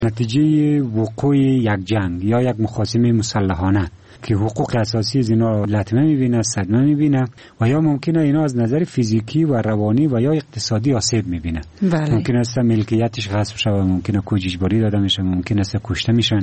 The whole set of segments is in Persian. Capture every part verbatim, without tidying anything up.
نتیجه وقوع یک جنگ یا یک مخاصمه مسلحانه که حقوق اساسی از اینا لطمه میبینه، صدمه میبینه و یا ممکنه اینا از نظر فیزیکی و روانی و یا اقتصادی آسیب میبینه. بله. ممکن است ملکیتش غصب شه و ممکنه کوچ اجباری داده میشه، ممکن است کشته میشن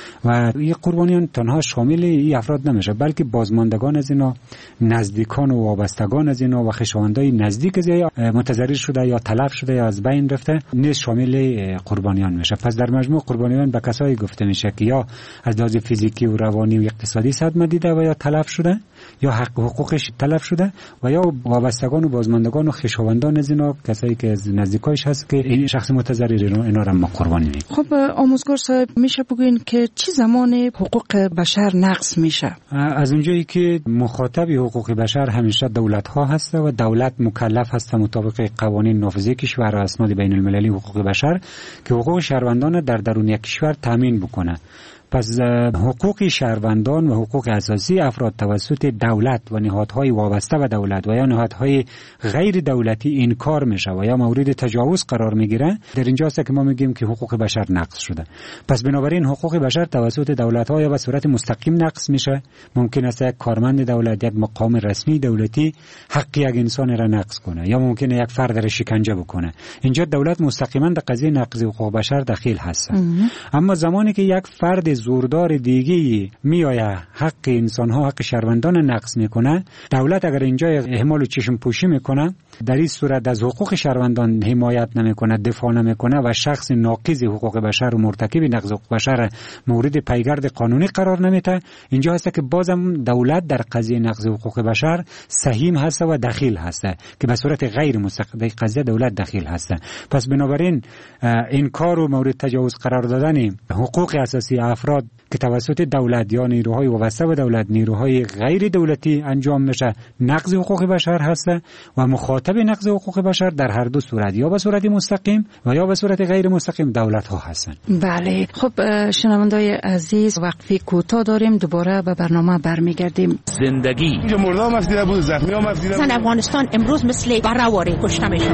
و این قربانیان تنها شامل این افراد نمیشه، بلکه بازماندگان از اینا، نزدیکان و وابستگان از اینا و خویشاوندای نزدیک از یا متضرر شده یا تلف شده یا از بین رفته نیز شامل قربانیان میشه. پس در مجموع قربانیان به کسایی گفته میشه که یا از لحاظ فیزیکی و روانی و اقتصادی صدمه دیده و یا تلف شده یا حق حقوقش تلف شده و یا وابستگان و بازماندگان و خویشاوندان از اینا، کسایی که از نزدیکایش هست که این شخص متضرر اینا اینا را ما قربانی می‌کنیم. خب آموزگار صاحب، میشه بگوین که چه زمان حقوق بشر نقض میشه؟ از اونجایی که مخاطب حقوق بشر همیشه دولت ها هست و دولت مکلف هست مطابق قوانین نافذه کشور و اسناد بین المللی حقوق بشر که حقوق شهروندان در درون یک کشور تامین بکنه. پس حقوق شهروندان و حقوق اساسی افراد توسط دولت و نهادهای وابسته به دولت و یا نهادهای غیر دولتی انکار میشه و یا مورد تجاوز قرار میگیره، در اینجاست که ما میگیم که حقوق بشر نقض شده. پس بنابراین حقوق بشر توسط دولت‌ها یا به صورت مستقیم نقض میشه. ممکن است یک کارمند دولت، یک مقام رسمی دولتی حق یک انسان را نقض کنه یا ممکنه یک فرد را شکنجه بکنه. اینجا دولت مستقیما در قضیه نقض حقوق بشر دخیل هست. اما زمانی که یک فرد زوردار دیگه میآید حق انسان‌ها، حق شهروندان نقض میکنه، دولت اگر اینجا اهمال و چشم پوشی میکنه، در این صورت از حقوق شهروندان حمایت نمیکنه، دفاع نمیکنه و شخص ناقض حقوق بشر و مرتکب نقض حقوق بشر مورد پیگرد قانونی قرار نمیده، اینجا هست که بازم دولت در قضیه نقض حقوق بشر سهیم هست و دخیل هست که به صورت غیر مستقیم قضیه دولت دخیل هست. پس بنابراین انکار و مورد تجاوز قرار دادن حقوق اساسی افراد که توسط دولت یا نیروهای وابسته به دولت، نیروهای غیر دولتی انجام میشه، نقض حقوق بشر هست و مخاطب نقض حقوق بشر در هر دو صورت، یا به صورت مستقیم و یا به صورت غیر مستقیم، دولت ها هستند. بله. خب شنوندای عزیز، وقفه کوتاه داریم، دوباره به برنامه برمیگردیم. زندگی اینجا مردم هست دیده بود، زخمی هم هست دیده بود. افغانستان امروز مثل برآوری کشته میشه.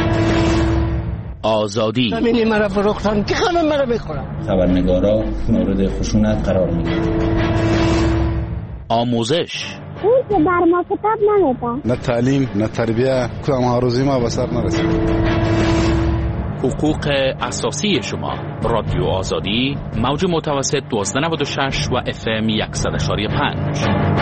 آزادی زمینی مرا فروختن که همه مرا بخورم. خبرنگارا مورد خشونت قرار میگیرن. آموزش اون که بر ما کتاب نمیده، نه تعلیم نه تربیه، کدام هاروزی ما به سر نرسید. حقوق اساسی شما. رادیو آزادی، موج متوسط دوازده نود و شش و اف ام صد و شش و پنج.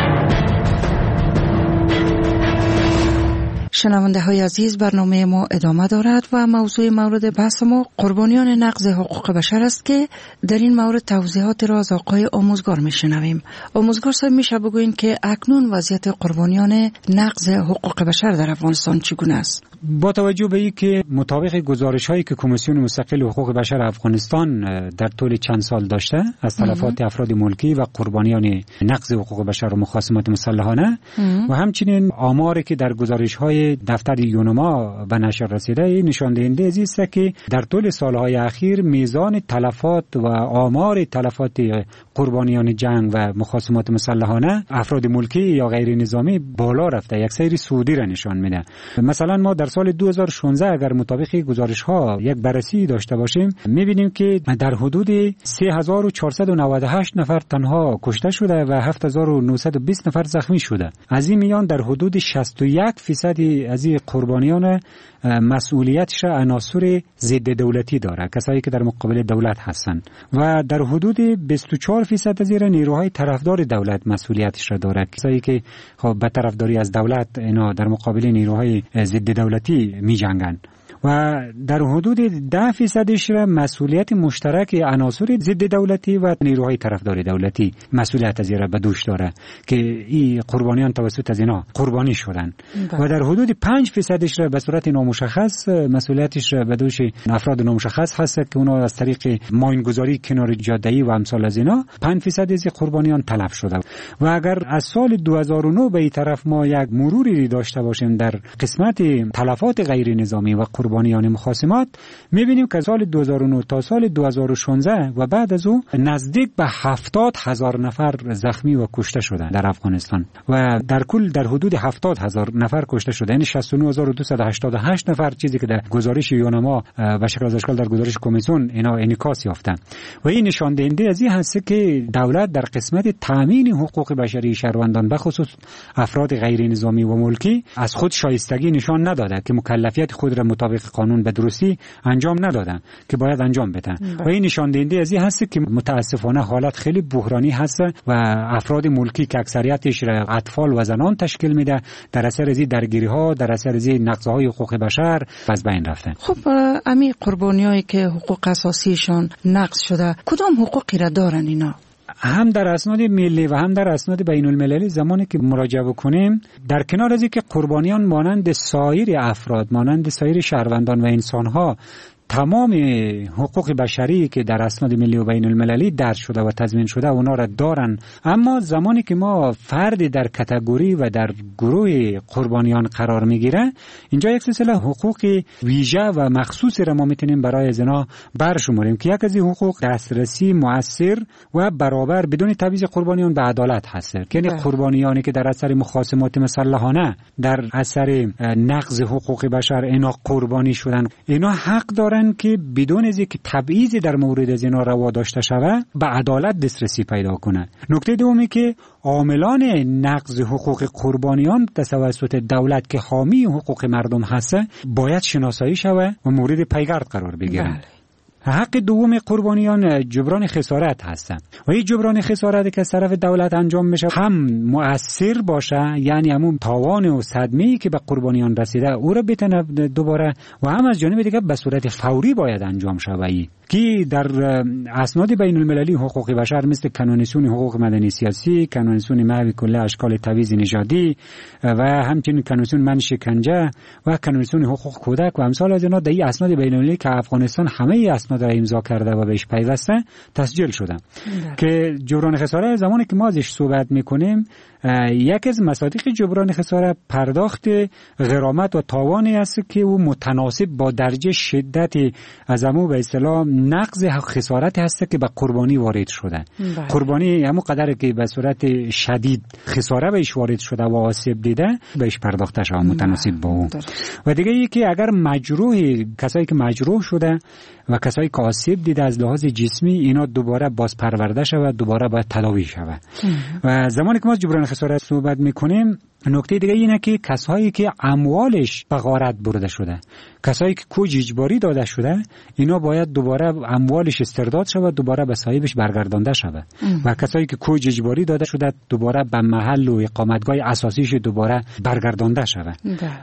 شنونده های عزیز، برنامه ما ادامه دارد و موضوع مورد بحث ما قربانیان نقض حقوق بشر است که در این مورد توضیحات را از آقای آموزگار میشنویم. آموزگار صاحب، میشه بگوین که اکنون وضعیت قربانیان نقض حقوق بشر در افغانستان چگونه است؟ با توجه به اینکه مطابق گزارش هایی که کمیسیون مستقل حقوق بشر افغانستان در طول چند سال داشته از تلفات افراد ملکی و قربانیان نقض حقوق بشر و مخاصمات مسلحانه و همچنین آماری که در گزارش های دفتر یونما به نشر رسیده نشان دهنده است که در طول سالهای اخیر میزان تلفات و آمار تلفات قربانیان جنگ و مخاصمات مسلحانه افراد ملکی یا غیر نظامی بالا رفته، یک سیر صعودی را نشان میده. مثلا ما در سال دو هزار و شانزده اگر مطابق گزارش ها یک بررسی داشته باشیم، میبینیم که در حدود سه هزار و چهارصد و نود و هشت نفر تنها کشته شده و هفت هزار و نهصد و بیست نفر زخمی شده. از این میان در حدود شصت و یک درصد از این قربانیان مسئولیتش عناصر ضد دولتی داره، کسایی که در مقابل دولت هستند، و در حدود بیست و چهار درصد از این نیروهای طرفدار دولت مسئولیتش را داره، کسایی که خب به طرفداری از دولت اینا در مقابل نیروهای ضد دولتی می جنگن. و در حدود ده درصدش را مسئولیت مشترک عناصر ضد دولتی و نیروهای طرفدار دولتی مسئولیت از این را به دوش داره که این قربانیان توسط از اینا قربانی شدن. و در حدود پنج درصدش را به صورت نامشخص مسئولیتش را به دوش افراد نامشخص هست که اونا از طریق ماینگذاری کنار جاده‌ای و امثال از اینا پنج درصد از قربانیان تلف شده. و اگر از سال دو هزار و نه به این طرف ما یک مروری داشته باشیم در قسمت تلفات غیر نظامی و قربانیان مخاصمات می‌بینیم که سال دو هزار و نه تا سال دو هزار و شانزده و بعد از او نزدیک به هفتاد هزار نفر زخمی و کشته شدند در افغانستان و در کل در حدود هفتاد هزار نفر کشته شده، یعنی شصت و نه هزار و دویست و هشتاد و هشت نفر، چیزی که در گزارش یونما و شکل از اشکال در گزارش کمیسیون اینا انعکاس یافته و این نشان دهنده از این هست که دولت در قسمت تامین حقوق بشری شهروندان به خصوص افراد غیر نظامی و ملکی از خود شایستگی نشان نداده که مکلفیت خود را مطابق قانون به درستی انجام ندادن که باید انجام بدن و این نشان دهنده از این هست که متاسفانه حالت خیلی بحرانی هست و افراد ملکی که اکثریتش را اطفال و زنان تشکیل میده در اثر از درگیری ها، در اثر از نقض‌های حقوق بشر از بین رفتن. خب امی قربانیایی که حقوق اساسیشان نقض شده کدام حقوقی را دارن اینا؟ هم در اسناد ملی و هم در اسناد بین المللی زمانی که مراجعه بکنیم، در کنار از اینکه قربانیان مانند سایر افراد، مانند سایر شهروندان و انسانها تمام حقوق بشری که در اسناد ملی و بین المللی درج شده و تضمین شده اونا را دارن، اما زمانی که ما فردی در کاتگوری و در گروه قربانیان قرار میگیره، اینجا یک سلسله حقوق ویژه و مخصوصی را ما میتونیم برای از اینا برشماریم که یک از این حقوق دسترسی مؤثر و برابر بدون تبعیض قربانیان به عدالت هست. یعنی قربانیانی که در اثر مخاصمات مسلحانه در اثر نقض حقوق بشر اینا قربانی شدن، اینا حق دارن که بدون از اینکه تبعیضی در مورد از اینا روا داشته شود به عدالت دسترسی پیدا کنه. نکته دومی که عاملان نقض حقوق قربانیان توسط دولت که حامی حقوق مردم هست باید شناسایی شود و مورد پیگرد قرار بگیرند. حق دوم قربانیان جبران خسارت هستند و این جبران خسارت که از طرف دولت انجام میشه هم مؤثر باشه، یعنی همون تاوان و صدمه‌ای که به قربانیان رسیده او را بتونه دوباره، و هم از جانب دیگه به صورت فوری باید انجام شود که در اسناد بین المللی حقوق بشر مثل کنونسیون حقوق مدنی سیاسی، کنونسیون محو کل اشکال تبعیض نژادی و همچنین کنونسیون من شکنجه و کنونسیون حقوق کودک و امثال از اینا در این اسناد بین المللی که افغانستان همه اسناد را امضا کرده و بهش پیوسته تسجیل شده که جبران خسارت زمانی که ما ازش صحبت میکنیم، یک از مصادیق جبران خسارت پرداخت غرامت و تاوانی است که او متناسب با درجه شدت از امو به اصطلاح نقض خسارت هست که به قربانی وارد شده. بله. قربانی همون قدر که به صورت شدید خساره بهش وارد شده و آسیب دیده بهش پرداخته شده متناسب با اون. و دیگه ای که اگر مجروح، کسایی که مجروح شده و کسایی که آسیب دیده از لحاظ جسمی، اینا دوباره باز پرورده شود، دوباره باید تداوی شود. و زمانی که ما جبران خسارت صحبت میکنیم، نکته دیگه اینه که کسایی که اموالش به غارت برده شده، کسایی که کوج اجباری داده شده، اینا باید دوباره اموالش استرداد شود، دوباره به صاحبش برگردانده شود. و کسایی که کوج اجباری داده شده دوباره به محل و اقامتگاه اساسیش دوباره برگردانده شود.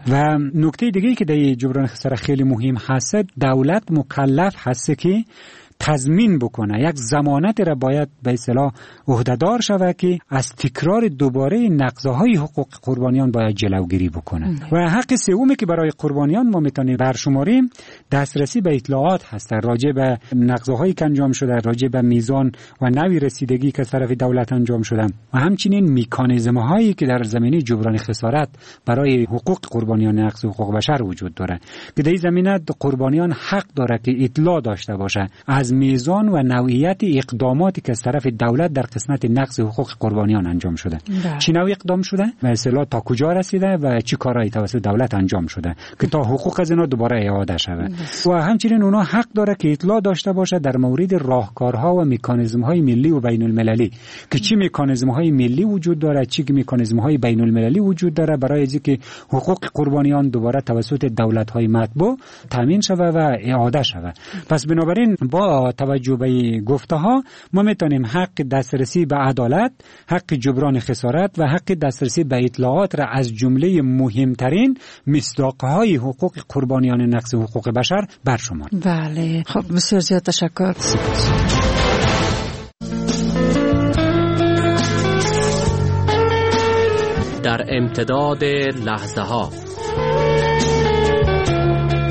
و نکته دیگه که در جبران خسارت خیلی مهم هست، دولت مکلف هست که تضمین بکنه، یک ضمانت را باید به اصطلاح عهده‌دار شود که از تکرار دوباره نقض‌های حقوق قربانیان باید جلوگیری بکنه. و حق سومی که برای قربانیان ما میتونیم برشماریم، دسترسی به اطلاعات هست راجع به نقض‌هایی که انجام شده، راجع به میزان و نوع رسیدگی که از طرف دولت انجام شده و همچنین مکانیزم‌هایی که در زمینه جبران خسارت برای حقوق قربانیان نقض حقوق بشر وجود داره که در این زمینه قربانیان حق داره که اطلاع داشته باشه از میزان و نوعیت اقداماتی که از طرف دولت در قسمت نقض حقوق قربانیان انجام شده. چه نوع اقدام شده و اصطلاح تا کجا رسیده و چه کارهایی توسط دولت انجام شده که تا حقوق از اینا دوباره اعاده شود. و همچنین اونا حق داره که اطلاع داشته باشه در مورد راهکارها و مکانیزم‌های ملی و بین المللی که چه مکانیزم‌های ملی وجود داره، چه مکانیزم‌های بین المللی وجود داره برای اینکه حقوق قربانیان دوباره توسط دولت‌های مطبوع تامین شود و اعاده شود. پس بنابراین با توجه به گفته ها ما میتونیم حق دسترسی به عدالت، حق جبران خسارت و حق دسترسی به اطلاعات را از جمله مهمترین مصداق‌های حقوق قربانیان نقض حقوق بشر برشماریم. بله، خب بسیار زیاد تشکر. در امتداد لحظه ها،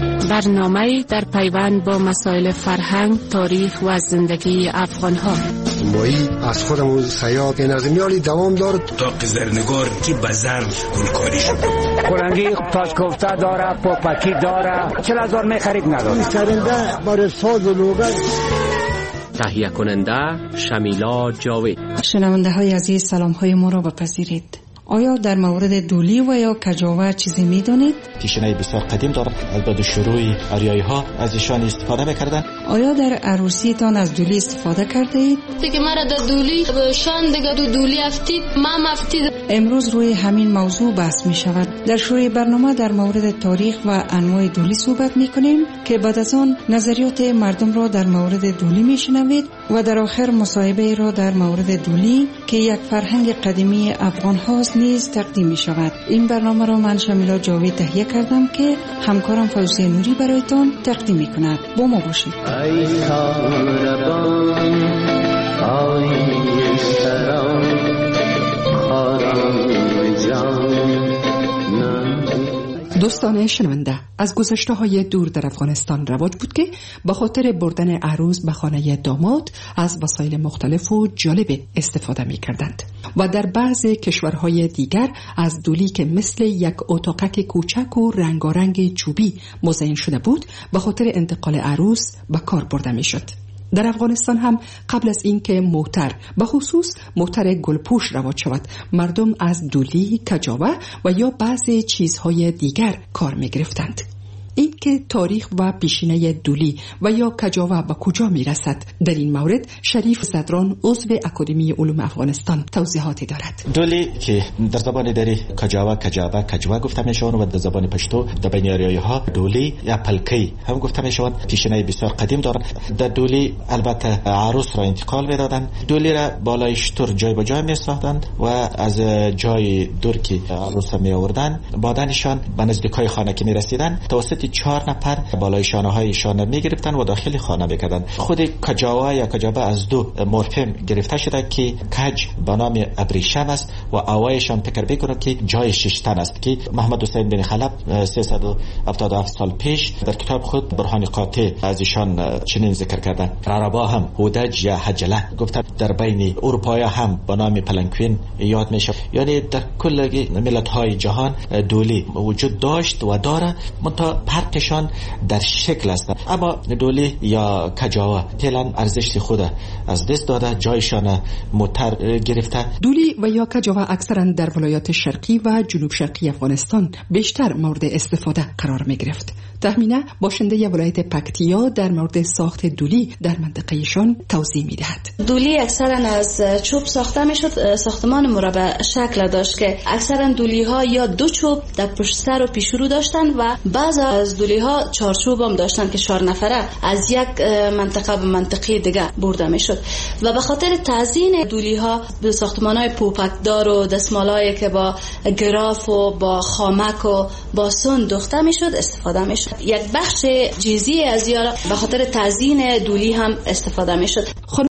برنامه در پیوند با مسائل فرهنگ، تاریخ و زندگی افغان‌ها. مایی از خودمون سیاد این از میالی دوام دارد. تاق زرنگار که به ظرف گلکاری شد. کلنگی تاج کوفته داره، پاپکی داره، چل هزار می خرید نداره. سرنده برای ساز و لوگر. تهیه کننده شمیلا جاوید. شنونده های عزیز سلام های ما را بپذیرید. آیا در مورد دولی و یا کجاوه چیزی می دانید؟ پیشینه بسیار قدیم دارد. بعد شروع آریایی ها از ایشان استفاده میکردن. آیا در عروسی تان از دولی استفاده کرده اید؟ دیگه مرا در دولی شان دیگه دو دولی افتید ما افتید. امروز روی همین موضوع بحث می شود. در شروع برنامه در مورد تاریخ و انواع دولی صحبت می کنیم که بعد از آن نظریات مردم را در مورد دولی می شنوید و در آخر مصاحبه را در مورد دولی که یک فرهنگ قدیمی افغان هاست نیز تقدیم می شود. این برنامه را من شمیلا جاوید تهیه کردم که همکارم فوزی نوری برایتان تقدیم می کند. با ما باشید. ای کاربان آی سران دوستان شنونده، از گذشته های دور در افغانستان رواج بود که به خاطر بردن عروس به خانه داماد از وسایل مختلف و جالب استفاده می کردند و در بعض کشورهای دیگر از دولی که مثل یک اتاقک کوچک و رنگارنگ چوبی مزین شده بود به خاطر انتقال عروس به کار برده می شد. در افغانستان هم قبل از اینکه موتر به خصوص موتر گلپوش رواج شود مردم از دولی، کجاوه و یا بعضی چیزهای دیگر کار می گرفتند. این که تاریخ و پیشینه دولی و یا کجاوه به کجا می رسد در این مورد شریف صدران عضو اکادمی علوم افغانستان توضیحاتی دارد. دولی که در زبان دری کجاوه کجاوه کجوه گفته می شوند و در زبان پشتو در بین آریایی ها دولی یا پلکی هم گفته می شوند. پیشینه بسیار قدیم دارد. در دولی البته عروس را انتقال می دادند. دولی را بالای شتر جای به جای می ساختند و از جای دور که عروس می آوردند بعدنشان به نزدیکای خانه که می رسیدند توسط چهار نفر بالای شانه های شانه می گرفتن و داخل خانه می کردن. خود کجاوه یا کجابه از دو مورفم گرفته شده که کج به نام ابریشم است و اوایشان فکر بکنم که جای ششتن است که محمد حسین بن خلب سیصد و هفتاد و هفت سال پیش در کتاب خود برهان قاطع از ایشان چنین ذکر کردن. عربا هم هودج یا حجله گفتن در بین اروپایی هم به نام پلنگوین یاد میشه. یعنی در کل ملت های جهان دولی وجود داشت و داره منتها فرقشان در شکل است. اما دولی یا کجاوه فعلا ارزش خود از دست داده جایشان موتر گرفته. دولی و یا کجاوه اکثرا در ولایات شرقی و جنوب شرقی افغانستان بیشتر مورد استفاده قرار می گرفت. تهمینه باشنده ولایت پکتیا در مورد ساخت دولی در منطقهشان توضیح می دهد. دولی اکثرا از چوب ساخته می شد. ساختمان مربع شکل داشت که اکثرا دولی ها یا دو چوب در پشت سر و پیش رو داشتن و بعض از دولی ها چهار چوب هم داشتن که چهار نفره از یک منطقه به منطقه دیگه برده می شد و به خاطر تزیین دولی ها به ساختمان های پوپکدار و دستمالایی که با گراف و با خامک و با سن دوخته می شد استفاده می شد. یک بخش جزئی از یا به خاطر تزیین دولی هم استفاده می شد.